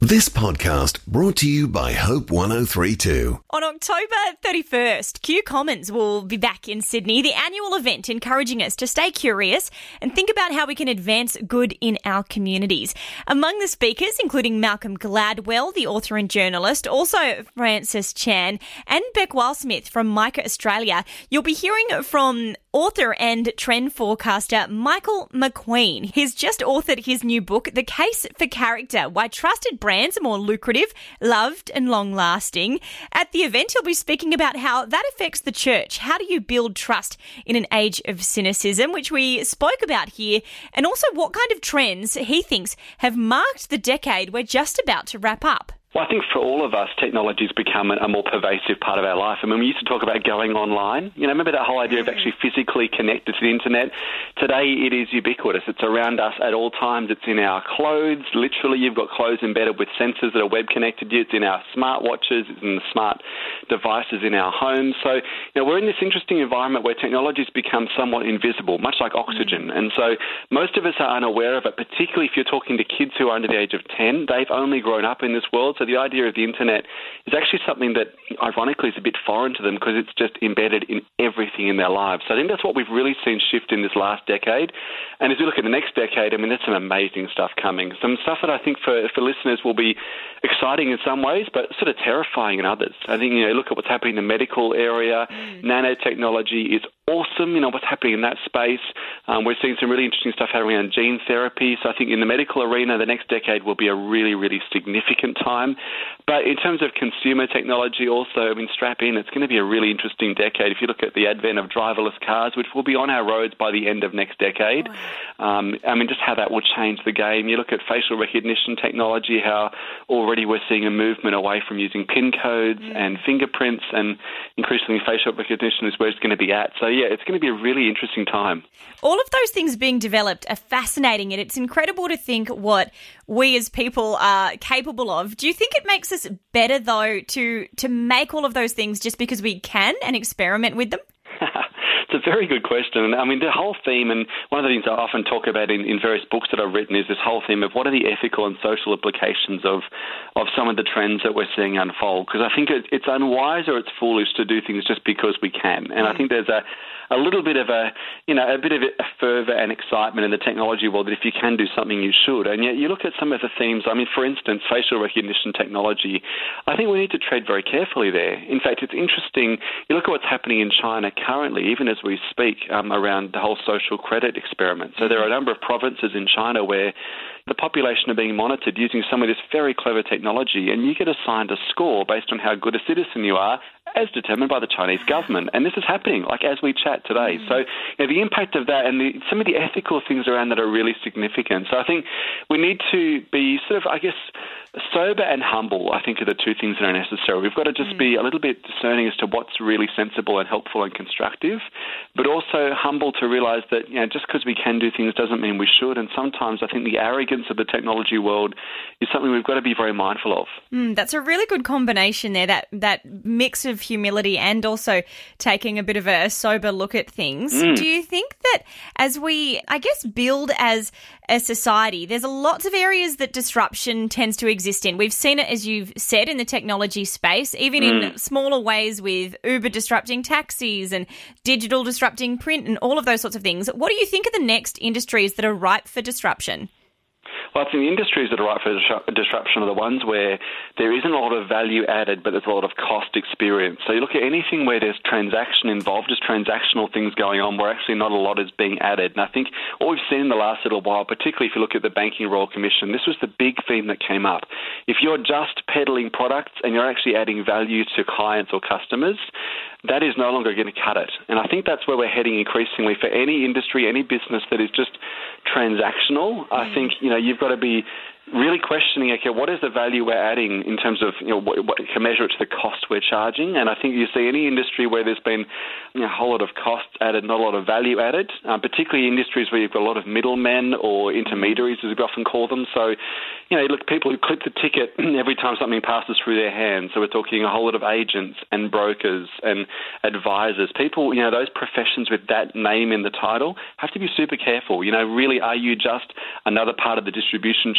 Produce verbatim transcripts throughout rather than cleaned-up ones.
This podcast brought to you by Hope one oh three two. On October thirty-first, Q Commons will be back in Sydney, the annual event encouraging us to stay curious and think about how we can advance good in our communities. Among the speakers, including Malcolm Gladwell, the author and journalist, also Francis Chan and Beck Wilesmith from Mica Australia. You'll be hearing from author and trend forecaster Michael McQueen. He's just authored his new book, The Case for Character, Why Trusted Brands Are More Lucrative, Loved and Long-Lasting. At the event, he'll be speaking about how that affects the church. How do you build trust in an age of cynicism, which we spoke about here, and also what kind of trends he thinks have marked the decade we're just about to wrap up. Well, I think for all of us, technology has become a more pervasive part of our life. I mean, we used to talk about going online. You know, remember that whole idea of actually physically connected to the internet? Today, it is ubiquitous. It's around us at all times. It's in our clothes. Literally, you've got clothes embedded with sensors that are web connected to you. It's in our smartwatches. It's in the smart devices in our homes. So, you know, we're in this interesting environment where technology has become somewhat invisible, much like oxygen. And so most of us are unaware of it, particularly if you're talking to kids who are under the age of ten. They've only grown up in this world. So the idea of the internet is actually something that, ironically, is a bit foreign to them because it's just embedded in everything in their lives. So I think that's what we've really seen shift in this last decade. And as we look at the next decade, I mean, there's some amazing stuff coming. Some stuff that I think for, for listeners will be exciting in some ways, but sort of terrifying in others. I think, you know, look at what's happening in the medical area. Mm. Nanotechnology is awesome, you know, what's happening in that space. Um, we're seeing some really interesting stuff happening around gene therapy. So I think in the medical arena, the next decade will be a really, really significant time. But in terms of consumer technology also, I mean, strap in, it's going to be a really interesting decade. If you look at the advent of driverless cars, which will be on our roads by the end of next decade, um, I mean, just how that will change the game. You look at facial recognition technology, how already we're seeing a movement away from using PIN codes mm. and fingerprints, and increasingly facial recognition is where it's going to be at. So, yeah, it's going to be a really interesting time. All of those things being developed are fascinating, and it's incredible to think what we as people are capable of. Do you think it makes us better, though, to to make all of those things just because we can and experiment with them? It's a very good question. I mean, the whole theme, and one of the things I often talk about in, in various books that I've written, is this whole theme of what are the ethical and social implications of, of some of the trends that we're seeing unfold. Because I think it, it's unwise or it's foolish to do things just because we can. And I think there's a, a little bit of a, you know, a bit of a fervour and excitement in the technology world that if you can do something, you should. And yet you look at some of the themes, I mean, for instance, facial recognition technology, I think we need to tread very carefully there. In fact, it's interesting, you look at what's happening in China currently, even as we speak, um, around the whole social credit experiment. So there are a number of provinces in China where the population are being monitored using some of this very clever technology, and you get assigned a score based on how good a citizen you are, as determined by the Chinese government. And this is happening, like, as we chat today. Mm. So, you know, the impact of that and the, some of the ethical things around that are really significant. So I think we need to be sort of, I guess, sober and humble, I think, are the two things that are necessary. We've got to just mm. be a little bit discerning as to what's really sensible and helpful and constructive, but also humble to realise that, you know, just because we can do things doesn't mean we should. And sometimes I think the arrogance of the technology world is something we've got to be very mindful of. Mm, that's a really good combination there, that, that mix of humility and also taking a bit of a sober look at things. Mm. Do you think that as we, I guess, build as a society, there's lots of areas that disruption tends to exist in? We've seen it, as you've said, in the technology space, even mm. in smaller ways with Uber disrupting taxis and digital disrupting print and all of those sorts of things. What do you think are the next industries that are ripe for disruption? Well, I think the industries that are ripe for disruption are the ones where there isn't a lot of value added, but there's a lot of cost experience. So you look at anything where there's transaction involved, just transactional things going on, where actually not a lot is being added. And I think what we've seen in the last little while, particularly if you look at the Banking Royal Commission, this was the big theme that came up. If you're just peddling products and you're actually adding value to clients or customers, that is no longer going to cut it. And I think that's where we're heading increasingly for any industry, any business that is just transactional. Mm. I think, you know, you've got to be really questioning, okay, what is the value we're adding in terms of, you know, what, what can measure it to the cost we're charging? And I think you see any industry where there's been, you know, a whole lot of costs added, not a lot of value added, uh, particularly industries where you've got a lot of middlemen or intermediaries, as we often call them. So, you know, look, people who clip the ticket every time something passes through their hands. So we're talking a whole lot of agents and brokers and advisors. People, you know, those professions with that name in the title have to be super careful. You know, really, are you just another part of the distribution chain,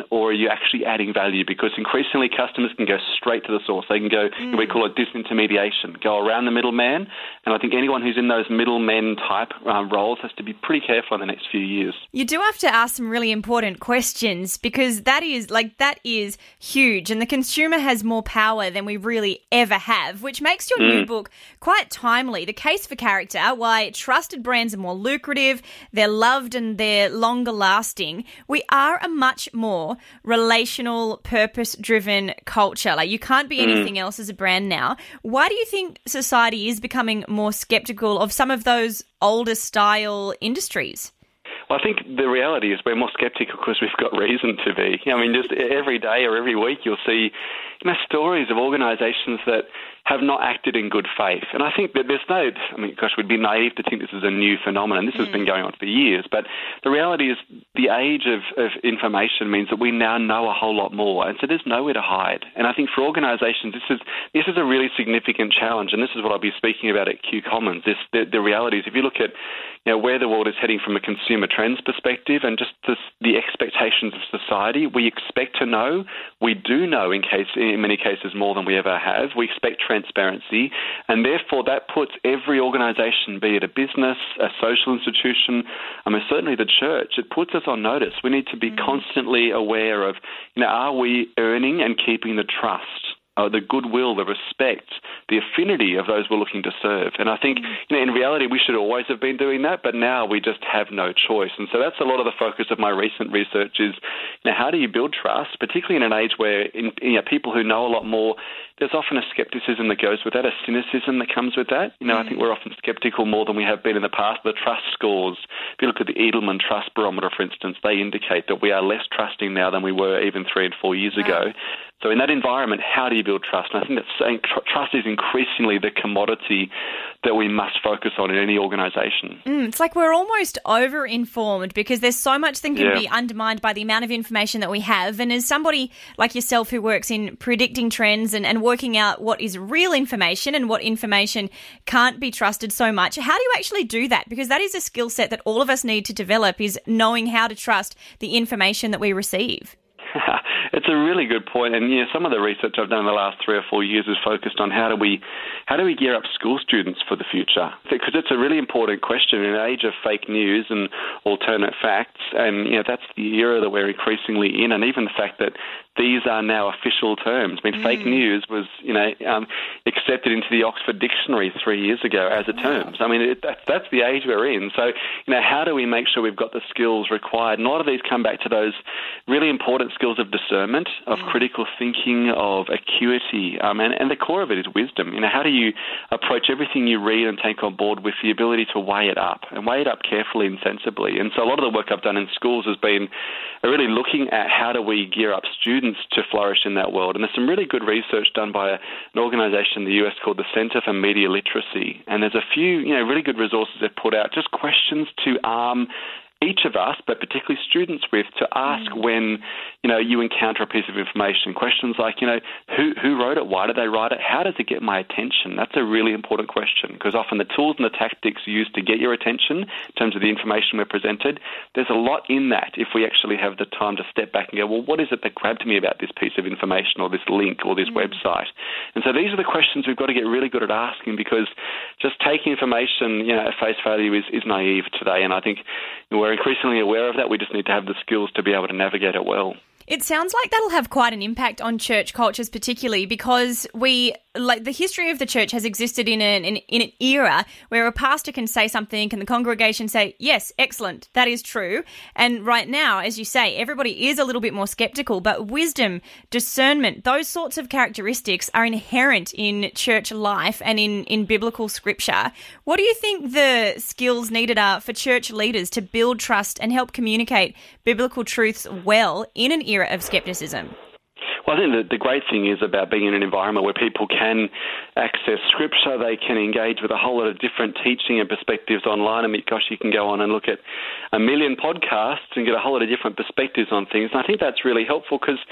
or are you actually adding value? Because increasingly customers can go straight to the source. They can go, mm. we call it disintermediation, go around the middleman. And I think anyone who's in those middlemen type um, roles has to be pretty careful in the next few years. You do have to ask some really important questions, because that is like that is huge, and the consumer has more power than we really ever have, which makes your mm. new book quite timely. The Case for Character: Why Trusted Brands Are More Lucrative, They're Loved and They're Longer Lasting. We are a much more relational, purpose-driven culture. Like, you can't be anything mm. else as a brand now. Why do you think society is becoming more skeptical of some of those older style industries? Well, I think the reality is we're more sceptical because we've got reason to be. I mean, just every day or every week you'll see, you know, stories of organisations that have not acted in good faith. And I think that there's no, I mean, gosh, we'd be naive to think this is a new phenomenon. This has mm. been going on for years. But the reality is the age of, of information means that we now know a whole lot more. And so there's nowhere to hide. And I think for organisations, this is this is a really significant challenge. And this is what I'll be speaking about at Q Commons. This, the, the reality is, if you look at, you know, where the world is heading from a consumer trends perspective and just this, the expectations of society, we expect to know. We do know in case in many cases more than we ever have. We expect transparency, and therefore that puts every organisation, be it a business, a social institution, I mean certainly the church, it puts us on notice. We need to be mm. constantly aware of, you know, are we earning and keeping the trust, Uh, the goodwill, the respect, the affinity of those we're looking to serve. And I think, you know, in reality, we should always have been doing that, but now we just have no choice. And so that's a lot of the focus of my recent research is, you know, how do you build trust, particularly in an age where, in, you know, people who know a lot more, there's often a scepticism that goes with that, a cynicism that comes with that. You know, mm. I think we're often sceptical more than we have been in the past. The trust scores, if you look at the Edelman Trust Barometer, for instance, they indicate that we are less trusting now than we were even three and four years wow. ago. So in that environment, how do you build trust? And I think that saying tr- trust is increasingly the commodity that we must focus on in any organisation. Mm, it's like we're almost over-informed because there's so much that can yeah. be undermined by the amount of information that we have. And as somebody like yourself who works in predicting trends and, and working out what is real information and what information can't be trusted so much, how do you actually do that? Because that is a skill set that all of us need to develop, is knowing how to trust the information that we receive. It's a really good point, and you know, some of the research I've done in the last three or four years is focused on how do we, how do we gear up school students for the future? Because it's a really important question in an age of fake news and alternate facts, and you know that's the era that we're increasingly in, and even the fact that these are now official terms. I mean, mm. fake news was, you know, um, accepted into the Oxford Dictionary three years ago as a wow. term. So, I mean, it, that's, that's the age we're in. So, you know, how do we make sure we've got the skills required? And a lot of these come back to those really important skills of discernment, of mm. critical thinking, of acuity, um, and, and the core of it is wisdom. You know, how do you approach everything you read and take on board with the ability to weigh it up, and weigh it up carefully and sensibly? And so a lot of the work I've done in schools has been really looking at how do we gear up students to flourish in that world. And there's some really good research done by a, an organisation in the U S called the Centre for Media Literacy. And there's a few, you know, really good resources they've put out, just questions to arm each of us, but particularly students with, to ask mm. when, you know, you encounter a piece of information. Questions like, you know, who who wrote it? Why did they write it? How does it get my attention? That's a really important question, because often the tools and the tactics used to get your attention in terms of the information we're presented, there's a lot in that if we actually have the time to step back and go, well, what is it that grabbed me about this piece of information or this link or this mm. website? And so these are the questions we've got to get really good at asking, because just taking information, you know, at face value is, is naive today. And I think we're increasingly aware of that. We just need to have the skills to be able to navigate it well. It sounds like that'll have quite an impact on church cultures, particularly because we, like, the history of the church has existed in an, in, in an era where a pastor can say something and the congregation say, yes, excellent, that is true. And right now, as you say, everybody is a little bit more skeptical, but wisdom, discernment, those sorts of characteristics are inherent in church life and in, in biblical scripture. What do you think the skills needed are for church leaders to build trust and help communicate biblical truths well in an era of skepticism? Well, I think the, the great thing is about being in an environment where people can access scripture, they can engage with a whole lot of different teaching and perspectives online. I mean, gosh, you can go on and look at a million podcasts and get a whole lot of different perspectives on things. And I think that's really helpful because,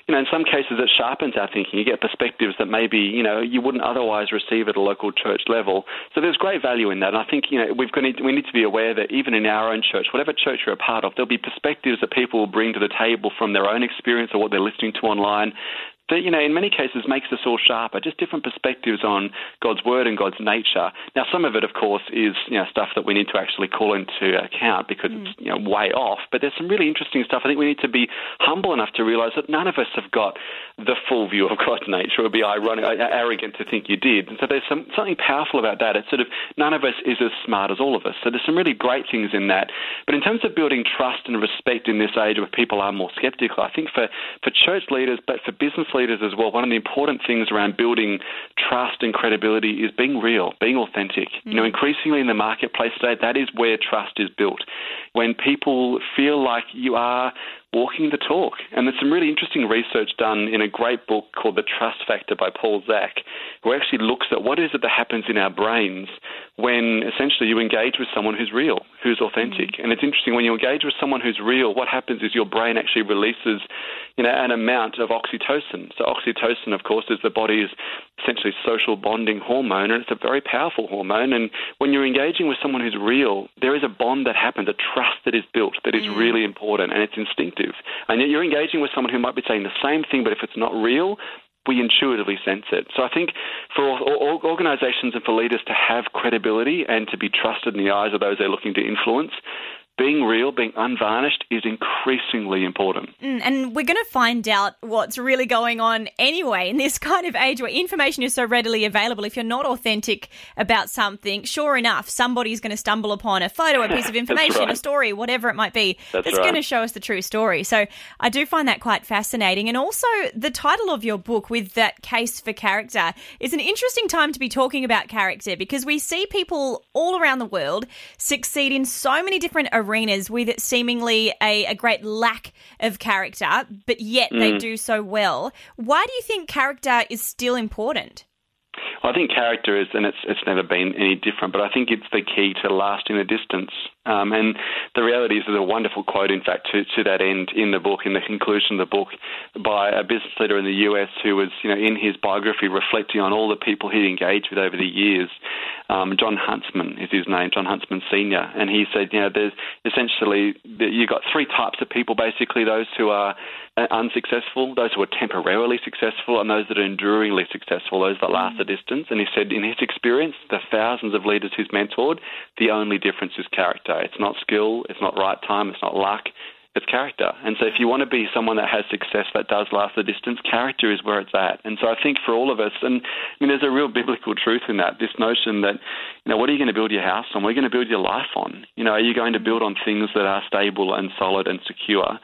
you know, in some cases it sharpens our thinking. You get perspectives that maybe, you know, you wouldn't otherwise receive at a local church level. So there's great value in that. And I think, you know, we've got to, we need to be aware that even in our own church, whatever church you're a part of, there'll be perspectives that people will bring to the table from their own experience or what they're listening to online that, you know, in many cases makes us all sharper, just different perspectives on God's word and God's nature. Now, some of it, of course, is, you know, stuff that we need to actually call into account because mm. it's, you know, way off. But there's some really interesting stuff. I think we need to be humble enough to realise that none of us have got the full view of God's nature. It would be ironic, arrogant to think you did. And so there's some, something powerful about that. It's sort of none of us is as smart as all of us. So there's some really great things in that. But in terms of building trust and respect in this age where people are more sceptical, I think for, for church leaders, but for business leaders as well, one of the important things around building trust and credibility is being real, being authentic. Mm. You know, increasingly in the marketplace today, that is where trust is built. When people feel like you are walking the talk. And there's some really interesting research done in a great book called The Trust Factor by Paul Zak, who actually looks at what is it that happens in our brains when essentially you engage with someone who's real, who's authentic. Mm. And it's interesting, when you engage with someone who's real, what happens is your brain actually releases, you know, an amount of oxytocin. So oxytocin, of course, is the body's essentially social bonding hormone, and it's a very powerful hormone. And when you're engaging with someone who's real, there is a bond that happens, a trust that is built that is mm. really important, and it's instinctive. And yet you're engaging with someone who might be saying the same thing, but if it's not real, we intuitively sense it. So I think for organisations and for leaders to have credibility and to be trusted in the eyes of those they're looking to influence, being real, being unvarnished is increasingly important. Mm, and we're going to find out what's really going on anyway in this kind of age where information is so readily available. If you're not authentic about something, sure enough, somebody's going to stumble upon a photo, a piece of information, right. a story, whatever it might be, that's, that's right. going to show us the true story. So I do find that quite fascinating. And also the title of your book, With That Case for Character, is an interesting time to be talking about character, because we see people all around the world succeed in so many different arenas with seemingly a, a great lack of character, but yet mm. they do so well. Why do you think character is still important? Well, I think character is, and it's it's never been any different, but I think it's the key to lasting the distance. Um, and the reality is there's a wonderful quote, in fact, to, to that end in the book, in the conclusion of the book, by a business leader in the U S who was, you know, in his biography reflecting on all the people he'd engaged with over the years. Um, John Huntsman is his name, John Huntsman Senior, and he said, you know, there's essentially, you've got three types of people, basically, those who are unsuccessful, those who are temporarily successful, and those that are enduringly successful, those that last the distance. And he said, in his experience, the thousands of leaders he's mentored, the only difference is character. It's not skill, it's not right time, it's not luck, it's character. And so if you want to be someone that has success that does last the distance, character is where it's at. And so I think for all of us, and I mean, there's a real biblical truth in that, this notion that, you know, what are you going to build your house on? What are you going to build your life on? You know, are you going to build on things that are stable and solid and secure,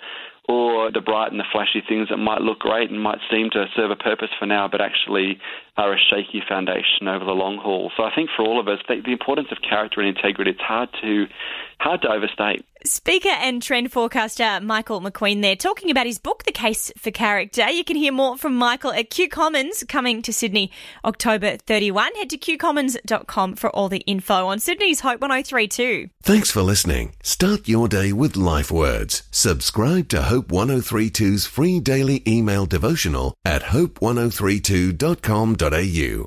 or the bright and the flashy things that might look great and might seem to serve a purpose for now, but actually are a shaky foundation over the long haul? So I think for all of us, the, the importance of character and integrity, it's hard to hard to overstate. Speaker and trend forecaster Michael McQueen there, talking about his book, The Case for Character. You can hear more from Michael at Q Commons, coming to Sydney October thirty-first. Head to q commons dot com for all the info on Sydney's Hope one oh three two. Thanks for listening. Start your day with Life Words. Subscribe to Hope ten thirty-two's free daily email devotional at hope ten thirty-two dot com dot a u.